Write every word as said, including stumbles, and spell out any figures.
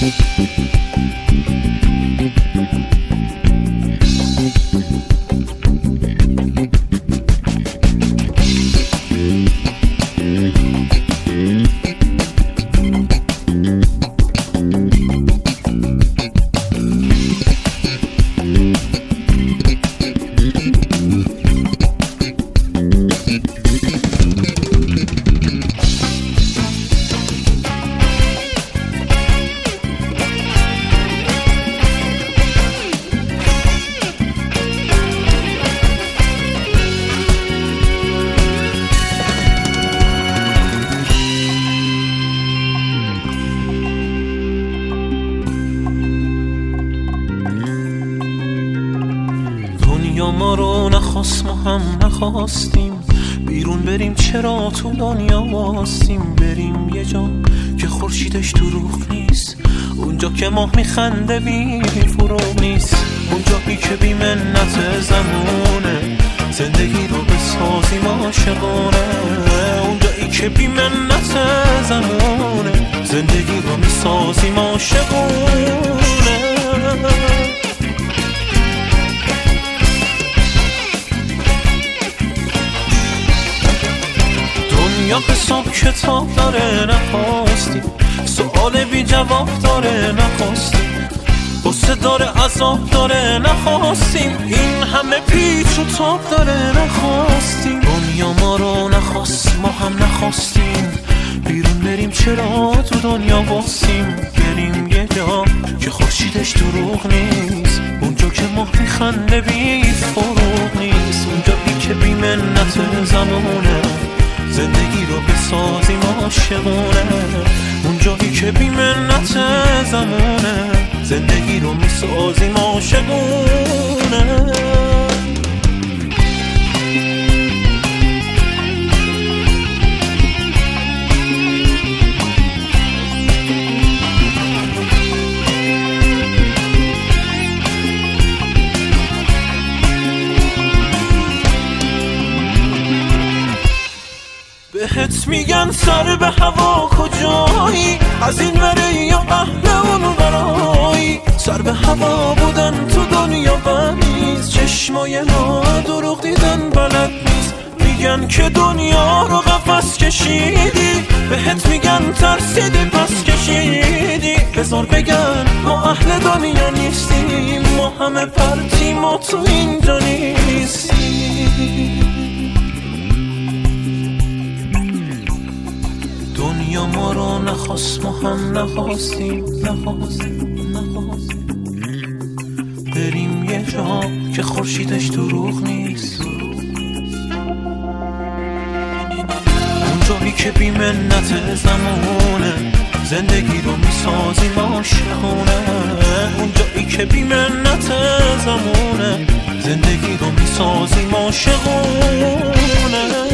دنیا ما رو نخواست، ما هم نخواستیم بیرون بریم، چرا تو دنیا واستیم؟ بریم یه جا که خورشیدش دروغ نیست، اونجا که ماه میخنده بی فروغ نیست، اونجایی که بی منت زمونه زندگی رو بسازیم عاشقانه، اونجایی که بی منت زمونه زندگی رو میسازیم عاشقانه. دنیا حساب کتاب داره نخواستیم، سؤال بی جواب داره نخواستیم، غصه داره عذاب داره نخواستیم، این همه پیچ و تاب داره نخواستیم. دنیا ما رو نخواست، ما هم نخواستیم بیرون بریم، چرا تو دنیا واسیم؟ بریم یه جا که خورشیدش دروغ نیست، اونجا که ماه میخنده بی فروغ نیست، اونجایی که بی منت زمونه زندگی رو بسازیم عاشقونه، اونجایی که بی منت زمونه زندگی رو میسازیم عاشقونه. بهت میگن سر به هوا کجایی، از این وره یا اهل اون ورایی، سر به هوا بودن تو دنیا بنیز، چشمای ما دروغ دیدن بلد نیست، میگن که دنیا رو قفس کشیدی، بهت میگن ترسیدی پس کشیدی، بذار بگن ما اهل دنیا نیستیم، ما همه پرتیم و تو اینجا نیستیم. دنیا ما رو نخواست، ما هم نخواستیم نخواستیم نخواستیم بریم یه جا که خورشیدش دروغ نیست، اونجایی که بی منت زمونه زندگی رو میسازیم عاشقونه، اونجایی که بی منت زمونه زندگی رو میسازیم عاشقونه.